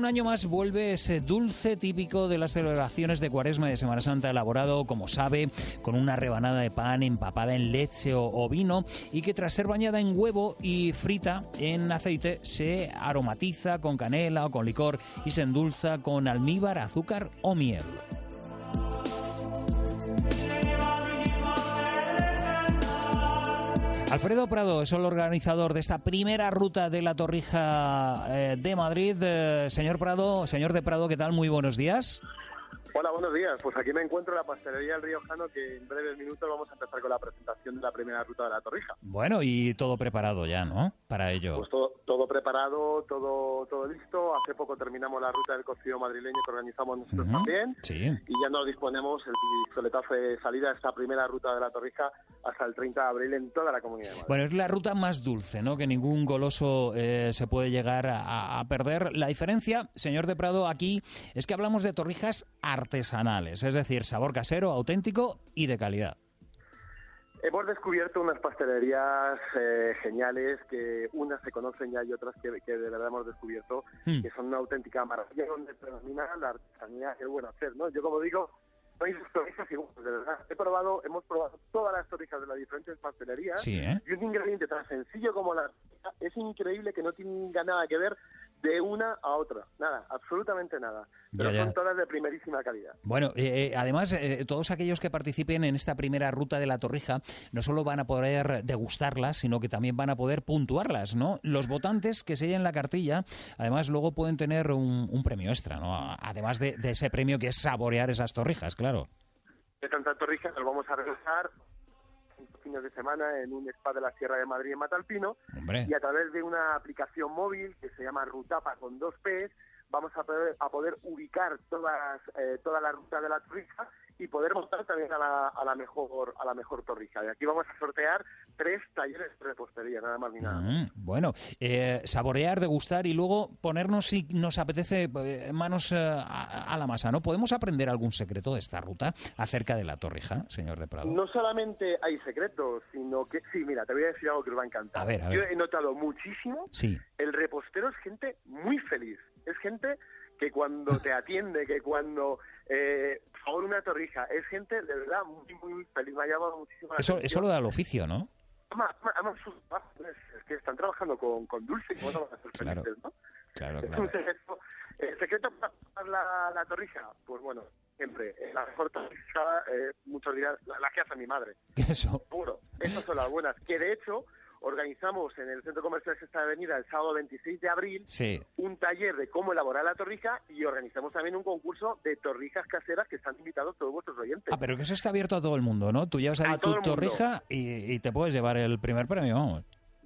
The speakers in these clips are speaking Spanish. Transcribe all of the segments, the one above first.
año más vuelve ese dulce típico de las celebraciones de Cuaresma y de Semana Santa, elaborado, como sabe, con una rebanada de pan empapada en leche o vino, y que tras ser bañada en huevo y frita en aceite se aromatiza con canela o con licor y se endulza con almíbar, azúcar o miel. Alfredo Prado es el organizador de esta primera ruta de la Torrija de Madrid. Señor de Prado, ¿qué tal? Muy buenos días. Hola, buenos días. Pues aquí me encuentro en la pastelería El Riojano, que en breves minutos vamos a empezar con la presentación de la primera ruta de la Torrija. Bueno, y todo preparado ya, ¿no? Para ello. Pues todo preparado, todo listo. Hace poco terminamos la ruta del cocido madrileño que organizamos nosotros también. Sí. Y ya nos disponemos el pistoletazo de salida de esta primera ruta de la Torrija hasta el 30 de abril en toda la Comunidad de Madrid. Bueno, es la ruta más dulce, ¿no? Que ningún goloso se puede llegar a perder. La diferencia, señor de Prado, aquí es que hablamos de torrijas artesanales, es decir, sabor casero, auténtico y de calidad. Hemos descubierto unas pastelerías geniales, que unas se conocen ya y otras que de verdad hemos descubierto, que son una auténtica maravilla, donde predomina la artesanía y el buen hacer, ¿no? Yo, como digo, no hay torrijas iguales, de verdad. Hemos probado todas las torrijas de las diferentes pastelerías, sí, ¿eh? Y un ingrediente tan sencillo como la torrija es increíble, que no tiene nada que ver de una a otra. Nada, absolutamente nada. Pero son todas de primerísima calidad. Bueno, además, todos aquellos que participen en esta primera ruta de la Torrija no solo van a poder degustarlas, sino que también van a poder puntuarlas, ¿no? Los votantes que sellen la cartilla, además, luego pueden tener un premio extra, ¿no? Además de ese premio que es saborear esas torrijas, claro. De tantas torrijas nos vamos a realizar fines de semana en un spa de la Sierra de Madrid en Matalpino. Hombre. Y a través de una aplicación móvil que se llama Rutapa con 2 P's vamos a poder ubicar toda la ruta de la torrija y poder montar también a la mejor torrija. Y aquí vamos a sortear 3 talleres de repostería, nada más ni nada. Bueno, saborear, degustar y luego ponernos, si nos apetece, manos a la masa, ¿no? ¿Podemos aprender algún secreto de esta ruta acerca de la Torrija, señor de Prado? No solamente hay secretos, sino que... Sí, mira, te voy a decir algo que os va a encantar. A ver. Yo he notado muchísimo, sí. El repostero es gente muy feliz. Es gente que cuando te atiende, que cuando... por favor, una torrija, es gente de verdad muy, muy feliz. Me ha llamado muchísimo la atención. Eso lo da el oficio, ¿no? Además, es que están trabajando con dulce y bueno, van a ser felices, ¿no? Claro. Es un secreto. ¿El secreto para la torrija? Pues bueno, siempre. La mejor torrija, muchos dirán, la que hace mi madre. Eso. Puro. Esas son las buenas. Que de hecho... organizamos en el Centro Comercial Sexta Avenida el sábado 26 de abril un taller de cómo elaborar la torrija, y organizamos también un concurso de torrijas caseras que están invitados todos vuestros oyentes. Ah, pero que eso está abierto a todo el mundo, ¿no? Tú llevas ahí tu torrija y te puedes llevar el primer premio, vamos.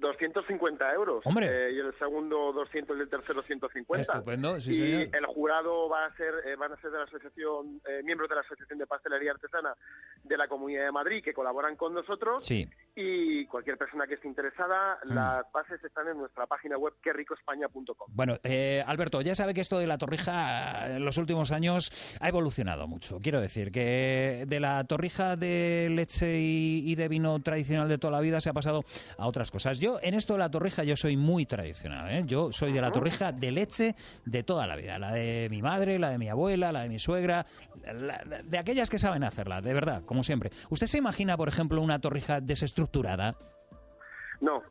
250 euros. ¡Hombre! Y el segundo 200 y el tercero 150. Estupendo, sí, y señor. el jurado van a ser de la asociación, miembros de la Asociación de Pastelería Artesana de la Comunidad de Madrid, que colaboran con nosotros. Sí. Y cualquier persona que esté interesada, las bases están en nuestra página web quericoespaña.com. Bueno, Alberto, ya sabe que esto de la torrija en los últimos años ha evolucionado mucho. Quiero decir que de la torrija de leche y de vino tradicional de toda la vida se ha pasado a otras cosas. Yo, en esto de la torrija, yo soy muy tradicional, ¿eh? Yo soy de la torrija de leche de toda la vida. La de mi madre, la de mi abuela, la de mi suegra, de aquellas que saben hacerla, de verdad, como siempre. ¿Usted se imagina, por ejemplo, una torrija desestructurada? No.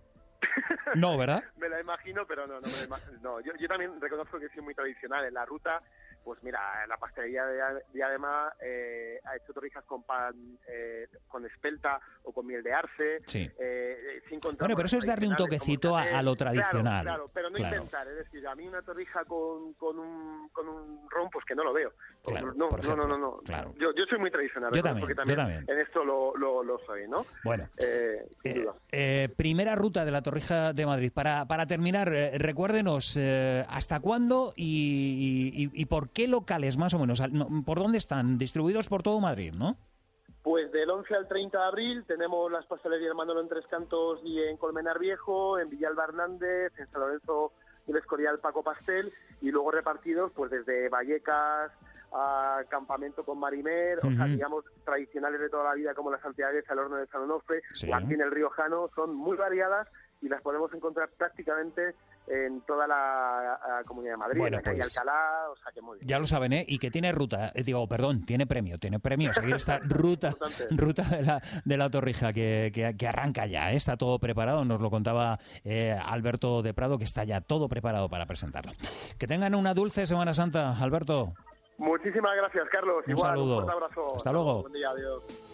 No, ¿verdad? Me la imagino, pero no me la imagino. No, yo también reconozco que soy muy tradicional. En la ruta, pues mira, la pastelería de Adema ha hecho torrijas con pan, con espelta o con miel de arce. Sí. Bueno, pero eso es darle un toquecito a lo tradicional. Claro, pero no inventar. Es decir, a mí una torrija con un ron, pues que no lo veo. Claro, no. Claro. Yo soy muy tradicional. Yo también. En esto lo soy, ¿no? Bueno, sin duda. Primera ruta de la Torrija de Madrid. Para terminar, recuérdenos hasta cuándo y por qué locales más o menos, por dónde están, distribuidos por todo Madrid, ¿no? Pues del 11 al 30 de abril tenemos las pastelerías Manolo en Tres Cantos y en Colmenar Viejo, en Villalba Hernández, en San Lorenzo y el Escorial Paco Pastel, y luego repartidos pues desde Vallecas a Campamento con Marimer, o sea, digamos, tradicionales de toda la vida como las Santiagues, al Horno de San Onofre, o aquí en el Riojano, son muy variadas y las podemos encontrar prácticamente en toda la Comunidad de Madrid, bueno, en la calle pues, Alcalá, o sea que muy bien. Ya lo saben, ¿eh? Y que tiene ruta, tiene premio, seguir esta ruta de la Torrija que arranca ya, ¿eh? Está todo preparado, nos lo contaba Alberto de Prado, que está ya todo preparado para presentarlo. Que tengan una dulce Semana Santa, Alberto. Muchísimas gracias, Carlos. Un Igual, saludo. un fuerte abrazo. Hasta luego. Buen día, adiós.